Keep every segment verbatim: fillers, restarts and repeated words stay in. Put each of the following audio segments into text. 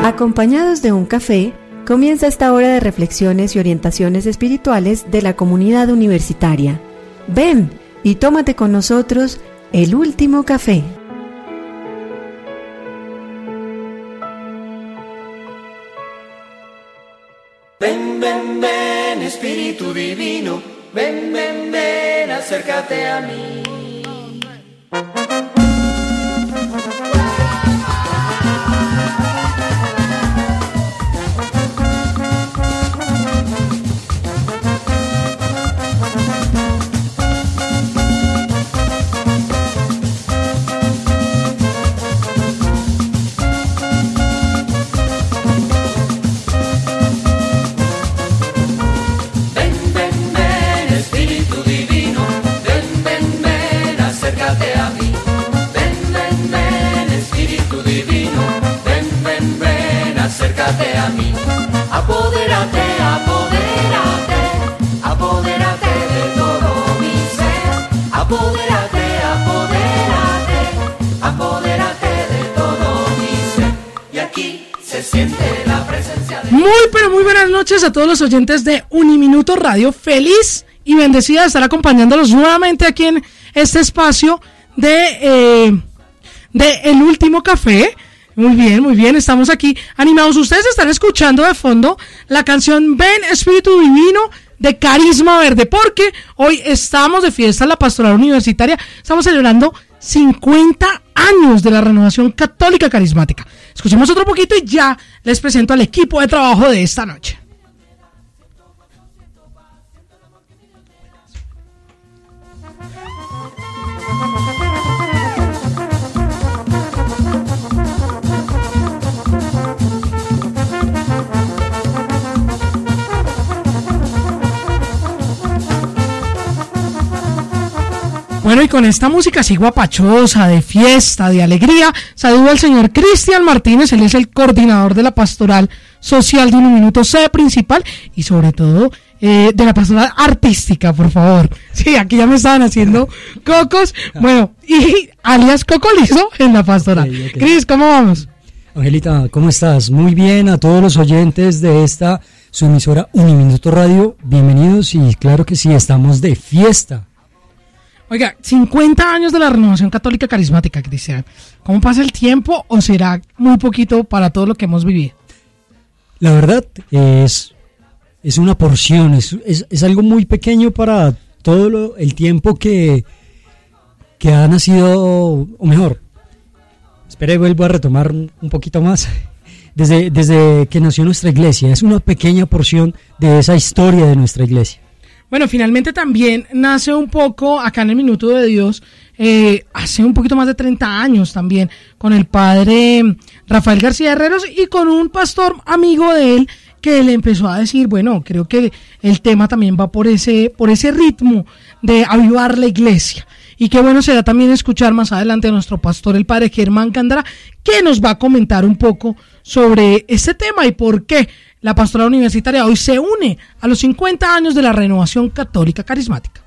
Acompañados de un café, comienza esta hora de reflexiones y orientaciones espirituales de la comunidad universitaria. Ven y tómate con nosotros el último café. Ven, ven, ven, Espíritu Divino, ven, ven, ven, acércate a mí. Acércate a mí, apodérate, apodérate, apodérate de todo mi ser, apodérate, apodérate, apodérate de todo mi ser, y aquí se siente la presencia de... Muy, pero muy buenas noches a todos los oyentes de Uniminuto Radio, feliz y bendecida de estar acompañándolos nuevamente aquí en este espacio de, eh, de El Último Café. Muy bien, muy bien, estamos aquí animados. Ustedes están escuchando de fondo la canción Ven Espíritu Divino de Carisma Verde, porque hoy estamos de fiesta en la Pastoral Universitaria, estamos celebrando cincuenta años de la Renovación Católica Carismática. Escuchemos otro poquito y ya les presento al equipo de trabajo de esta noche. Bueno, y con esta música así guapachosa, de fiesta, de alegría, saludo al señor Cristian Martínez, él es el coordinador de la Pastoral Social de Uniminuto, sede principal, y sobre todo eh, de la Pastoral Artística, por favor. Sí, aquí ya me estaban haciendo cocos, bueno, y alias Cocolizo en la Pastoral. Okay, okay. Cris, ¿cómo vamos? Angelita, ¿cómo estás? Muy bien, a todos los oyentes de esta, su emisora Uniminuto Radio, bienvenidos, y claro que sí, estamos de fiesta. Oiga, cincuenta años de la Renovación Católica Carismática, Cristian. ¿Cómo pasa el tiempo o será muy poquito para todo lo que hemos vivido? La verdad es, es una porción, es, es, es algo muy pequeño para todo lo, el tiempo que, que ha nacido, o mejor, espera y vuelvo a retomar un, un poquito más. Desde, desde que nació nuestra iglesia, es una pequeña porción de esa historia de nuestra iglesia. Bueno, finalmente también nace un poco acá en el Minuto de Dios, eh, hace un poquito más de treinta años también, con el padre Rafael García Herreros y con un pastor amigo de él que le empezó a decir, bueno, creo que el tema también va por ese, por ese ritmo de avivar la iglesia. Y qué bueno será también escuchar más adelante a nuestro pastor, el padre Germán Cándara, que nos va a comentar un poco sobre este tema y por qué la Pastoral Universitaria hoy se une a los cincuenta años de la Renovación Católica Carismática.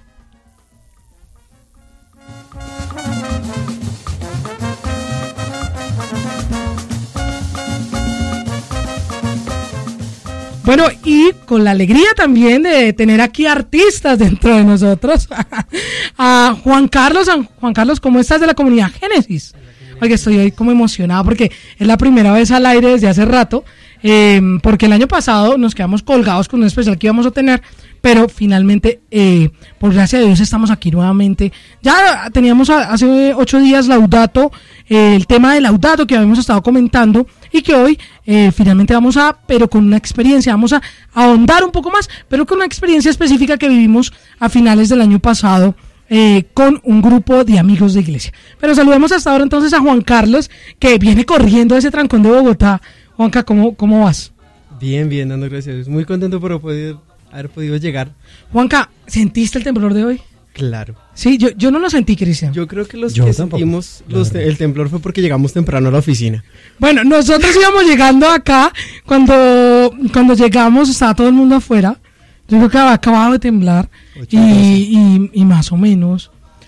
Bueno, y con la alegría también de tener aquí artistas dentro de nosotros, a Juan Carlos. Juan Carlos, ¿cómo estás, de la comunidad Génesis? Oye, estoy hoy como emocionado porque es la primera vez al aire desde hace rato, eh, porque el año pasado nos quedamos colgados con un especial que íbamos a tener, pero finalmente, eh, por gracia de Dios, estamos aquí nuevamente. Ya teníamos a, hace ocho días Laudato, eh, el tema de Laudato que habíamos estado comentando, y que hoy eh, finalmente vamos a, pero con una experiencia, vamos a ahondar un poco más, pero con una experiencia específica que vivimos a finales del año pasado, Eh, con un grupo de amigos de iglesia. Pero saludemos hasta ahora entonces a Juan Carlos, que viene corriendo a ese trancón de Bogotá. Juanca, ¿cómo, cómo vas? Bien, bien, dando gracias. Muy contento por poder, haber podido llegar. Juanca, ¿sentiste el temblor de hoy? Claro. Sí, yo, yo no lo sentí, Cristian. Yo creo que los yo que tampoco. sentimos los te- el temblor fue porque llegamos temprano a la oficina. Bueno, nosotros íbamos llegando acá, cuando, cuando llegamos estaba todo el mundo afuera. Yo creo que había acabado de temblar y, y, y más o menos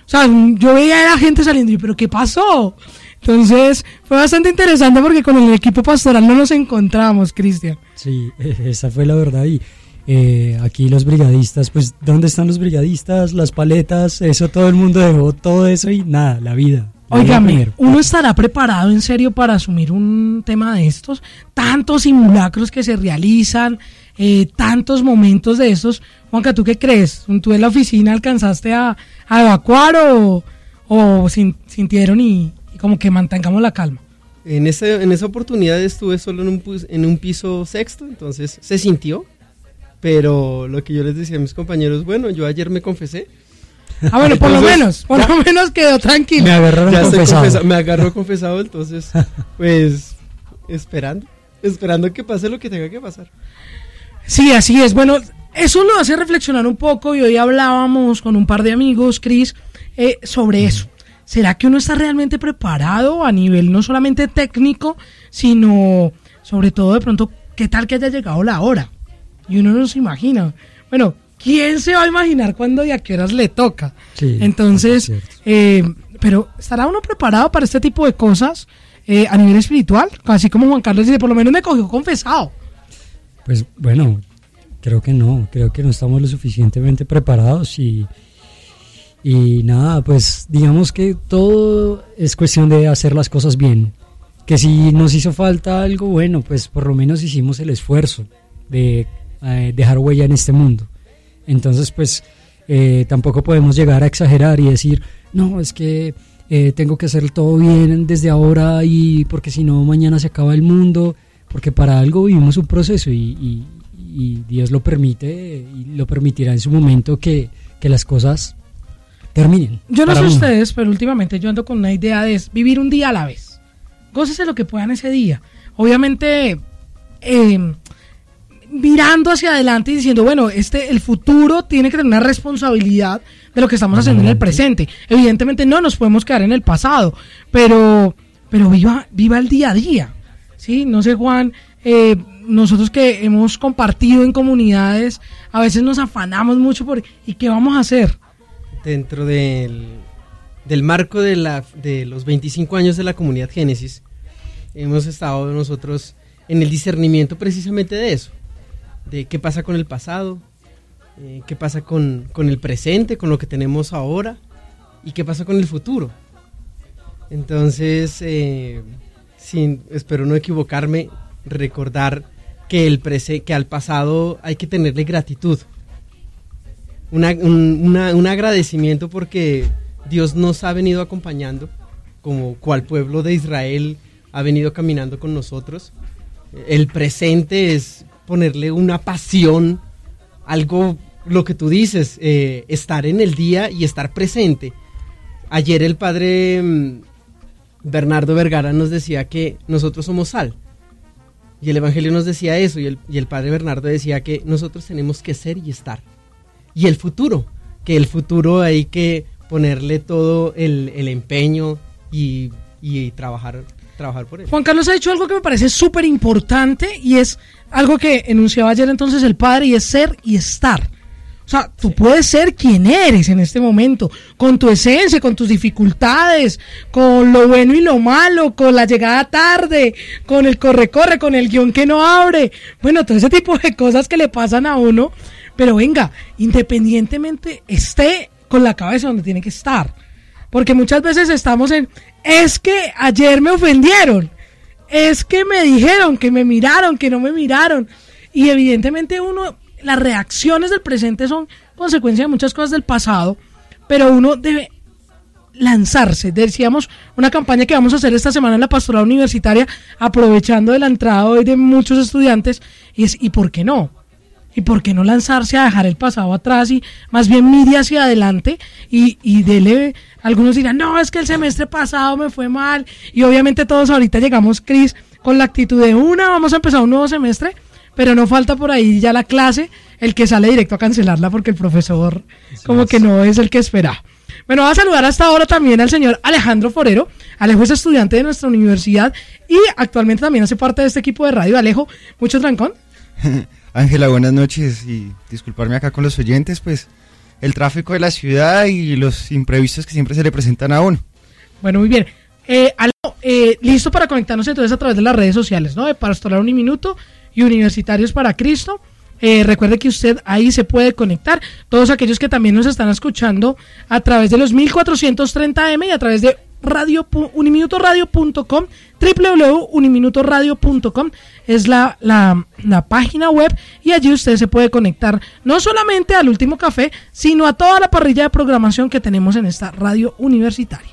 O sea, yo veía a la gente saliendo y yo, ¿pero qué pasó? Entonces, fue bastante interesante porque con el equipo pastoral no nos encontramos, Cristian. Sí, esa fue la verdad. Y eh, aquí los brigadistas, pues, ¿dónde están los brigadistas? Las paletas, eso, todo el mundo dejó todo eso y nada, la vida. Óigame, ¿uno estará preparado en serio para asumir un tema de estos? Tantos simulacros que se realizan, eh, tantos momentos de estos. Juanca, ¿tú qué crees? ¿Tú en la oficina alcanzaste a, a evacuar o, o sin, sintieron y, y como que mantengamos la calma? En, ese, en esa oportunidad estuve solo en un, en un piso sexto, entonces se sintió, pero lo que yo les decía a mis compañeros, bueno, yo ayer me confesé. Ah, bueno, por entonces, lo menos, por ya, lo menos quedó tranquilo. Me agarraron ya confesado. confesa, me agarró confesado, entonces, pues, esperando, esperando que pase lo que tenga que pasar. Sí, así es. Bueno, eso lo hace reflexionar un poco y hoy hablábamos con un par de amigos, Cris, eh, sobre eso. ¿Será que uno está realmente preparado a nivel no solamente técnico, sino sobre todo de pronto, qué tal que haya llegado la hora? Y uno no se imagina. Bueno, ¿quién se va a imaginar cuándo y a qué horas le toca? Sí, entonces, eh, pero ¿estará uno preparado para este tipo de cosas eh, a nivel espiritual? Así como Juan Carlos dice, por lo menos me cogió confesado. Pues bueno, creo que no, creo que no estamos lo suficientemente preparados y, y nada, pues digamos que todo es cuestión de hacer las cosas bien. Que si nos hizo falta algo, bueno, pues por lo menos hicimos el esfuerzo de eh, dejar huella en este mundo. Entonces, pues, eh, tampoco podemos llegar a exagerar y decir, no, es que eh, tengo que hacer todo bien desde ahora y porque si no, mañana se acaba el mundo, porque para algo vivimos un proceso y, y, y Dios lo permite y lo permitirá en su momento que, que las cosas terminen. Yo no sé uno. ustedes, pero últimamente yo ando con una idea de vivir un día a la vez. Gócese lo que puedan ese día. Obviamente, eh... mirando hacia adelante y diciendo, bueno, este el futuro tiene que tener una responsabilidad de lo que estamos haciendo en el presente. Evidentemente no nos podemos quedar en el pasado, pero pero viva viva el día a día, ¿sí? No sé, Juan, eh, nosotros que hemos compartido en comunidades, a veces nos afanamos mucho por ¿y qué vamos a hacer? Dentro del, del marco de, la, de los veinticinco años de la Comunidad Génesis, hemos estado nosotros en el discernimiento precisamente de eso. De qué pasa con el pasado, eh, qué pasa con, con el presente, con lo que tenemos ahora y qué pasa con el futuro. Entonces, eh, sin, espero no equivocarme, recordar que, el prese, que al pasado hay que tenerle gratitud, una, un, una, un agradecimiento porque Dios nos ha venido acompañando, como cual pueblo de Israel ha venido caminando con nosotros. El presente es ponerle una pasión, algo, lo que tú dices, eh, estar en el día y estar presente. Ayer el padre mm, Bernardo Vergara nos decía que nosotros somos sal, y el evangelio nos decía eso, y el, y el padre Bernardo decía que nosotros tenemos que ser y estar. Y el futuro, que el futuro hay que ponerle todo el, el empeño y, y trabajar trabajar por él. Juan Carlos ha dicho algo que me parece súper importante y es algo que enunciaba ayer entonces el padre, y es ser y estar. O sea, tú puedes ser quien eres en este momento, con tu esencia, con tus dificultades, con lo bueno y lo malo, con la llegada tarde, con el corre-corre, con el guión que no abre. Bueno, todo ese tipo de cosas que le pasan a uno, pero venga, independientemente esté con la cabeza donde tiene que estar. Porque muchas veces estamos en, es que ayer me ofendieron, es que me dijeron, que me miraron, que no me miraron. Y evidentemente uno, las reacciones del presente son consecuencia de muchas cosas del pasado, pero uno debe lanzarse. Decíamos una campaña que vamos a hacer esta semana en la pastoral universitaria, aprovechando de la entrada hoy de muchos estudiantes, y es, ¿y por qué no? ¿Y por qué no lanzarse a dejar el pasado atrás y más bien mire hacia adelante y, y dele? Algunos dirán, no, es que el semestre pasado me fue mal, y obviamente todos ahorita llegamos, Cris, con la actitud de una, vamos a empezar un nuevo semestre, pero no falta por ahí ya la clase, el que sale directo a cancelarla porque el profesor Eso como es. que no es el que espera. Bueno, voy a saludar hasta ahora también al señor Alejandro Forero. Alejo es estudiante de nuestra universidad y actualmente también hace parte de este equipo de radio. Alejo, ¿mucho trancón? Ángela, buenas noches, y disculparme acá con los oyentes, pues el tráfico de la ciudad y los imprevistos que siempre se le presentan a uno. Bueno, muy bien. Eh, Aló, eh, listo para conectarnos entonces a través de las redes sociales, ¿no? De Pastoral Uniminuto y Universitarios para Cristo. Eh, recuerde que usted ahí se puede conectar. Todos aquellos que también nos están escuchando a través de los mil cuatrocientos treinta eme y a través de radio uniminuto radio punto com, doble u doble u doble u punto uniminuto radio punto com es la, la, la página web, y allí usted se puede conectar no solamente al Último Café, sino a toda la parrilla de programación que tenemos en esta radio universitaria.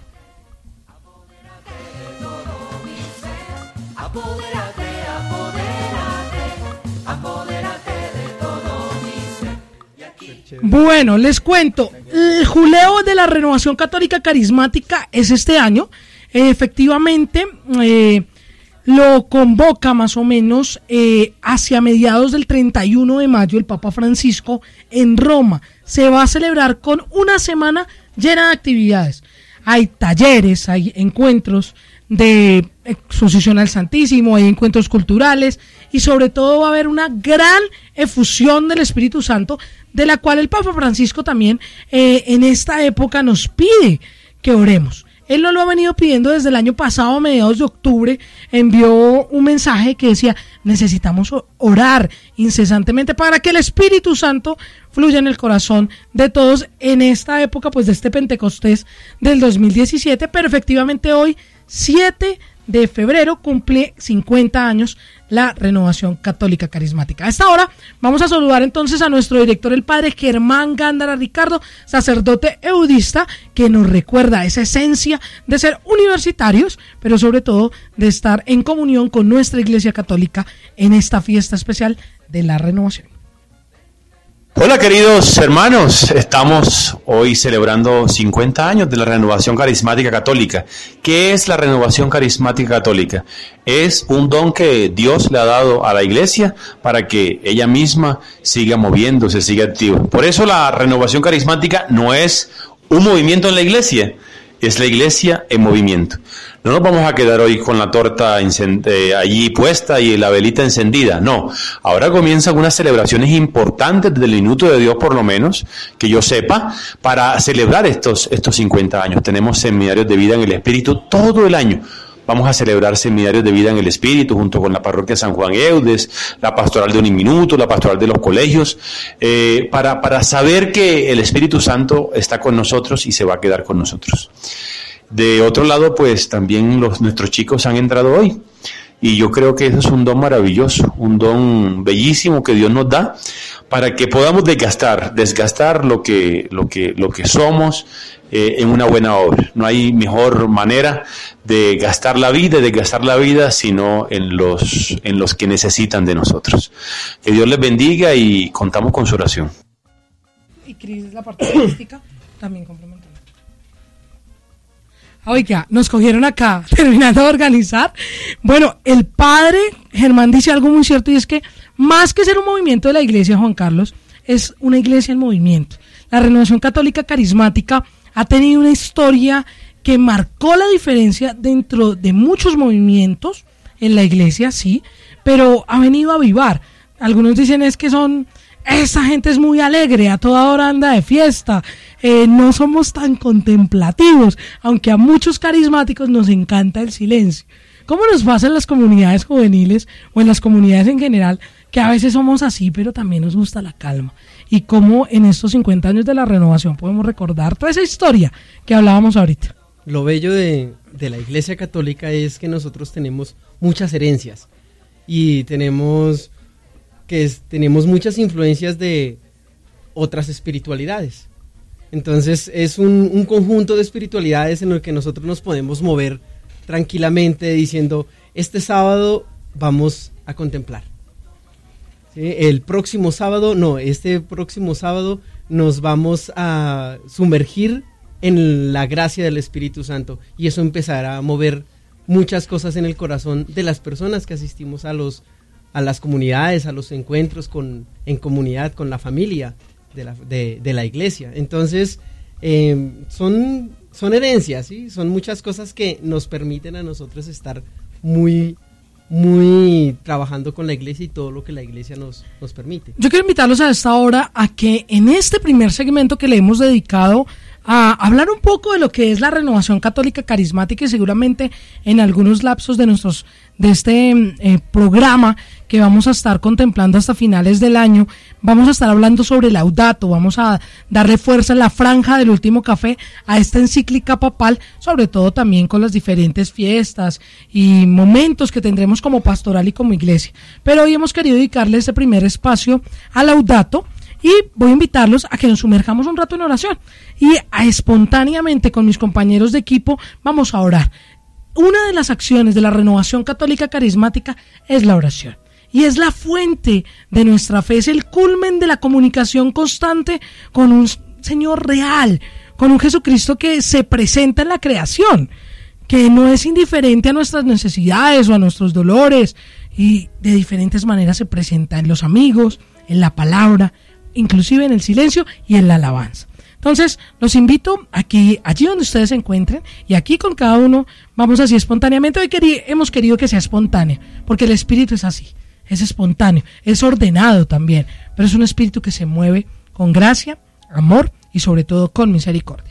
Bueno, les cuento, el Juleo de la Renovación Católica Carismática es este año. Eh, efectivamente, eh, lo convoca más o menos eh, hacia mediados del treinta y uno de mayo el Papa Francisco en Roma. Se va a celebrar con una semana llena de actividades. Hay talleres, hay encuentros de exposición al Santísimo, hay encuentros culturales y sobre todo va a haber una gran efusión del Espíritu Santo, de la cual el Papa Francisco también eh, en esta época nos pide que oremos. Él no lo ha venido pidiendo desde el año pasado, a mediados de octubre, envió un mensaje que decía, necesitamos orar incesantemente para que el Espíritu Santo fluya en el corazón de todos en esta época, pues de este Pentecostés del dos mil diecisiete, pero efectivamente hoy, siete de febrero, cumple cincuenta años la Renovación Católica Carismática. A esta hora vamos a saludar entonces a nuestro director, el padre Germán Gándara Ricardo, sacerdote eudista, que nos recuerda esa esencia de ser universitarios, pero sobre todo de estar en comunión con nuestra Iglesia Católica en esta fiesta especial de la renovación. Hola queridos hermanos, estamos hoy celebrando cincuenta años de la Renovación Carismática Católica. ¿Qué es la Renovación Carismática Católica? Es un don que Dios le ha dado a la Iglesia para que ella misma siga moviéndose, siga activa. Por eso la Renovación Carismática no es un movimiento en la Iglesia, es la Iglesia en movimiento. No nos vamos a quedar hoy con la torta encend- eh, allí puesta y la velita encendida, no. Ahora comienzan unas celebraciones importantes desde el Minuto de Dios, por lo menos, que yo sepa, para celebrar estos, estos cincuenta años. Tenemos seminarios de vida en el Espíritu todo el año. Vamos a celebrar seminarios de vida en el Espíritu junto con la parroquia San Juan Eudes, la pastoral de Uniminuto, la pastoral de los colegios, eh, para, para saber que el Espíritu Santo está con nosotros y se va a quedar con nosotros. De otro lado, pues también los, nuestros chicos han entrado hoy, y yo creo que eso es un don maravilloso, un don bellísimo que Dios nos da para que podamos desgastar, desgastar lo que, lo que, lo que somos eh, en una buena obra. No hay mejor manera de gastar la vida, de gastar la vida, sino en los, en los que necesitan de nosotros. Que Dios les bendiga y contamos con su oración. Y Cris, la parte artística, también complementando. Oiga, nos cogieron acá, terminando de organizar. Bueno, el padre Germán dice algo muy cierto, y es que más que ser un movimiento de la Iglesia, Juan Carlos, es una iglesia en movimiento. La Renovación Católica Carismática ha tenido una historia que marcó la diferencia dentro de muchos movimientos en la iglesia, sí, pero ha venido a avivar. Algunos dicen es que son... Esa gente es muy alegre, a toda hora anda de fiesta, eh, no somos tan contemplativos, aunque a muchos carismáticos nos encanta el silencio. ¿Cómo nos pasa en las comunidades juveniles o en las comunidades en general, que a veces somos así, pero también nos gusta la calma? Y cómo en estos cincuenta años de la renovación podemos recordar toda esa historia que hablábamos ahorita. Lo bello de, de la Iglesia Católica es que nosotros tenemos muchas herencias y tenemos... que es, tenemos muchas influencias de otras espiritualidades. Entonces es un, un conjunto de espiritualidades en el que nosotros nos podemos mover tranquilamente diciendo, este sábado vamos a contemplar. ¿Sí? El próximo sábado, no, este próximo sábado nos vamos a sumergir en la gracia del Espíritu Santo, y eso empezará a mover muchas cosas en el corazón de las personas que asistimos a los a las comunidades, a los encuentros con, en comunidad, con la familia de la, de, de la iglesia. Entonces, eh, son, son herencias, ¿sí? Son muchas cosas que nos permiten a nosotros estar muy muy trabajando con la iglesia y todo lo que la iglesia nos, nos permite. Yo quiero invitarlos a esta hora a que en este primer segmento que le hemos dedicado a hablar un poco de lo que es la Renovación Católica Carismática, y seguramente en algunos lapsos de nuestros de este eh, programa que vamos a estar contemplando hasta finales del año, vamos a estar hablando sobre Laudato, vamos a darle fuerza en la franja del último café a esta encíclica papal, sobre todo también con las diferentes fiestas y momentos que tendremos como pastoral y como iglesia. Pero hoy hemos querido dedicarle este primer espacio a Laudato, y voy a invitarlos a que nos sumerjamos un rato en oración y a espontáneamente con mis compañeros de equipo vamos a orar. Una de las acciones de la Renovación Católica Carismática es la oración, y es la fuente de nuestra fe, es el culmen de la comunicación constante con un Señor real, con un Jesucristo que se presenta en la creación, que no es indiferente a nuestras necesidades o a nuestros dolores, y de diferentes maneras se presenta en los amigos, en la palabra, inclusive en el silencio y en la alabanza. Entonces, los invito aquí, allí donde ustedes se encuentren, y aquí con cada uno vamos así espontáneamente. Hoy querí, hemos querido que sea espontáneo, porque el espíritu es así, es espontáneo, es ordenado también, pero es un espíritu que se mueve con gracia, amor y sobre todo con misericordia.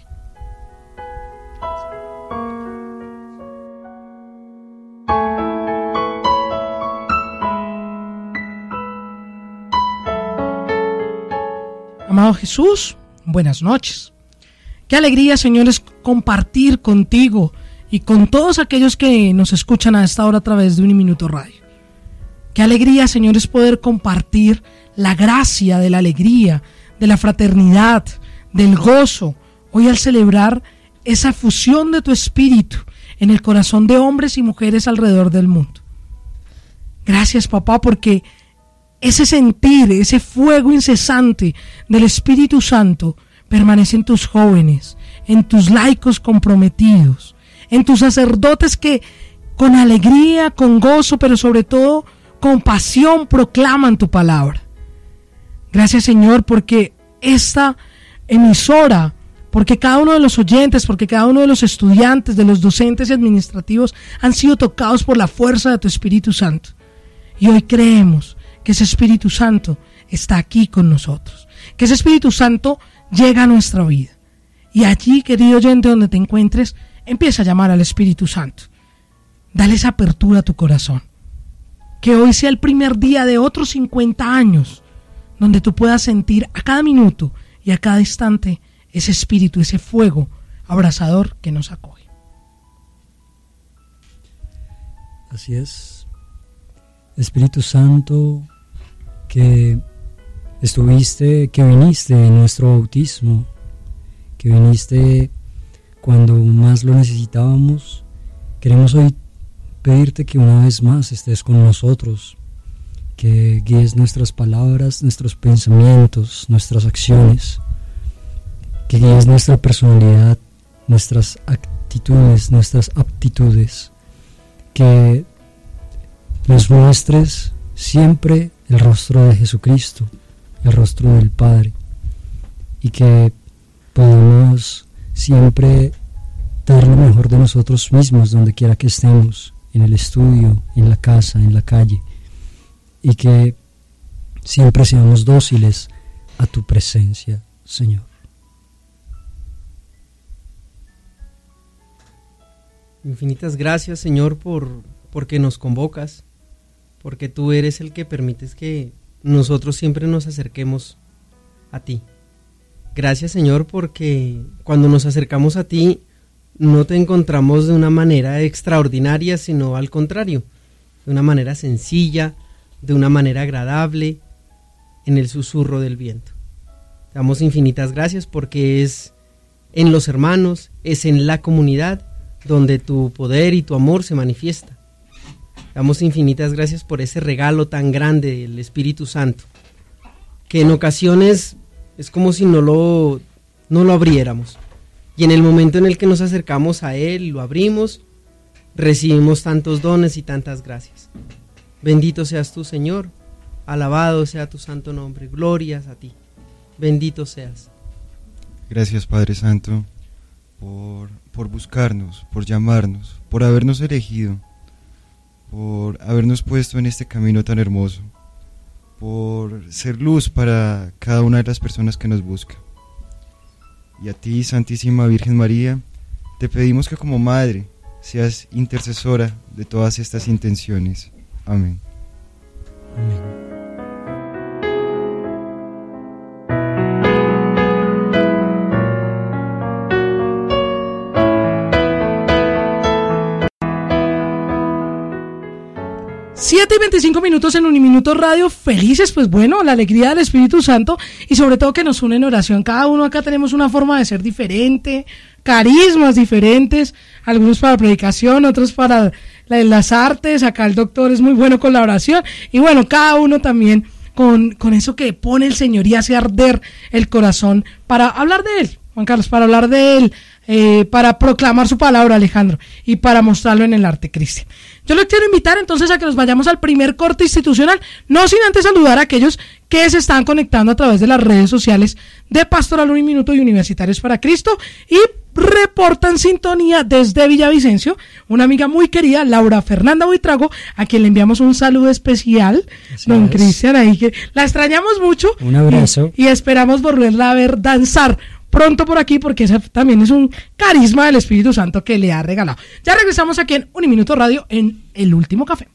Amado Jesús, buenas noches. Qué alegría, Señor, es compartir contigo y con todos aquellos que nos escuchan a esta hora a través de Un Minuto Radio. Qué alegría, Señor, es poder compartir la gracia de la alegría, de la fraternidad, del gozo, hoy al celebrar esa fusión de tu espíritu en el corazón de hombres y mujeres alrededor del mundo. Gracias, papá, porque ese sentir, ese fuego incesante del Espíritu Santo permanece en tus jóvenes, en tus laicos comprometidos, en tus sacerdotes que con alegría, con gozo, pero sobre todo con pasión proclaman tu palabra. Gracias, Señor, porque esta emisora, porque cada uno de los oyentes, porque cada uno de los estudiantes, de los docentes y administrativos han sido tocados por la fuerza de tu Espíritu Santo. Y hoy creemos que ese Espíritu Santo está aquí con nosotros, que ese Espíritu Santo llega a nuestra vida. Y allí, querido oyente, donde te encuentres, empieza a llamar al Espíritu Santo. Dale esa apertura a tu corazón. Que hoy sea el primer día de otros cincuenta años, donde tú puedas sentir a cada minuto y a cada instante ese espíritu, ese fuego abrasador que nos acoge. Así es. Espíritu Santo, que estuviste, que viniste en nuestro bautismo, que viniste cuando más lo necesitábamos, queremos hoy pedirte que una vez más estés con nosotros, que guíes nuestras palabras, nuestros pensamientos, nuestras acciones, que guíes nuestra personalidad, nuestras actitudes, nuestras aptitudes, que nos muestres siempre el rostro de Jesucristo, el rostro del Padre, y que podamos siempre dar lo mejor de nosotros mismos donde quiera que estemos, en el estudio, en la casa, en la calle, y que siempre seamos dóciles a tu presencia, Señor. Infinitas gracias, Señor, por porque nos convocas, porque tú eres el que permites que nosotros siempre nos acerquemos a ti. Gracias, Señor, porque cuando nos acercamos a ti no te encontramos de una manera extraordinaria, sino al contrario, de una manera sencilla, de una manera agradable, en el susurro del viento. Te damos infinitas gracias porque es en los hermanos, es en la comunidad donde tu poder y tu amor se manifiesta. Te damos infinitas gracias por ese regalo tan grande del Espíritu Santo, que en ocasiones es como si no lo, no lo abriéramos. Y en el momento en el que nos acercamos a Él, lo abrimos, recibimos tantos dones y tantas gracias. Bendito seas tú, Señor, alabado sea tu santo nombre, glorias a ti, bendito seas. Gracias, Padre Santo, por, por buscarnos, por llamarnos, por habernos elegido, por por habernos puesto en este camino tan hermoso, por ser luz para cada una de las personas que nos busca. Y a ti, Santísima Virgen María, te pedimos que como Madre seas intercesora de todas estas intenciones. Amén. Amén. siete y veinticinco minutos en Uniminuto Radio, felices, pues bueno, la alegría del Espíritu Santo y sobre todo que nos une en oración. Cada uno acá tenemos una forma de ser diferente, carismas diferentes, algunos para predicación, otros para la, las artes, acá el doctor es muy bueno con la oración y bueno, cada uno también con, con eso que pone el Señor y hace arder el corazón para hablar de Él, Juan Carlos, para hablar de Él, eh, para proclamar su palabra, Alejandro, y para mostrarlo en el arte cristiano. Yo les quiero invitar entonces a que nos vayamos al primer corte institucional, no sin antes saludar a aquellos que se están conectando a través de las redes sociales de Pastoral Uniminuto y Universitarios para Cristo y reportan sintonía desde Villavicencio, una amiga muy querida, Laura Fernanda Buitrago, a quien le enviamos un saludo especial, Así don Cristian, ahí que la extrañamos mucho. Un abrazo. Y, y esperamos volverla a ver danzar pronto por aquí porque ese también es un carisma del Espíritu Santo que le ha regalado. Ya regresamos aquí en Uniminuto Radio en El Último Café.